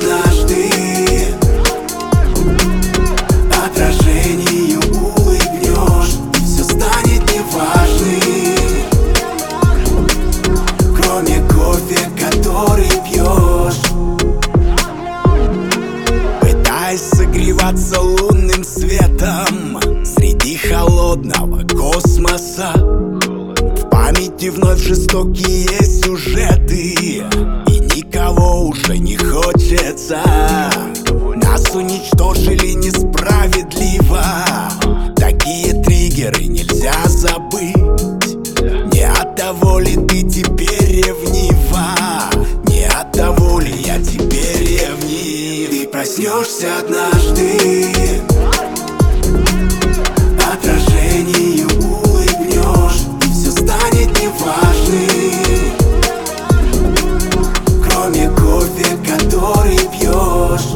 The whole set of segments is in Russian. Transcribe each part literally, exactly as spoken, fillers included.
однажды, отражению улыбнешь, и все станет неважным, кроме кофе, который пьешь. Пытаясь согреваться лунным светом среди холодного космоса, в памяти вновь жестокие сюжеты, и никого уже не хочется. Нас уничтожили несправедливо, такие триггеры нельзя забыть. Не от того ли ты теперь ревнива, не от того ли я теперь ревнив. Ты проснешься однажды, отражению улыбнешь, и все станет неважным, кроме кофе, который пьешь.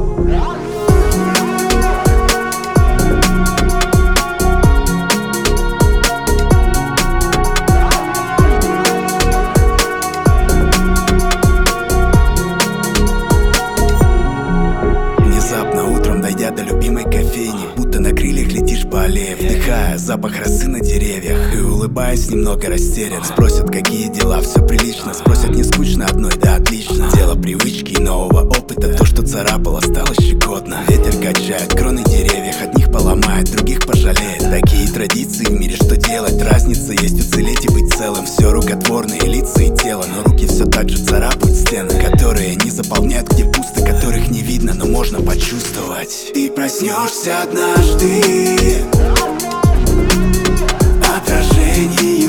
Внезапно утром, дойдя до любимой кофейни, будто на крыльях летишь по аллее, вдыхая запах росы на деревьях и улыбаясь немного растерянно. Спросят, какие дела, все прилично. Спросят, не скучно одной, да отлично. Дело привычки и нового опыта, то, что царапало, стало щекотно. Ветер качает кроны деревьев, от них поломает, других пожалеет. Такие традиции в мире, что делать? Разница есть уцелеть и быть целым. Все рукотворные лица и тело, но руки все так же царапают стены, которые не заполняют, где пусто, которых не видно, но можно почувствовать. Ты проснешься однажды, отражению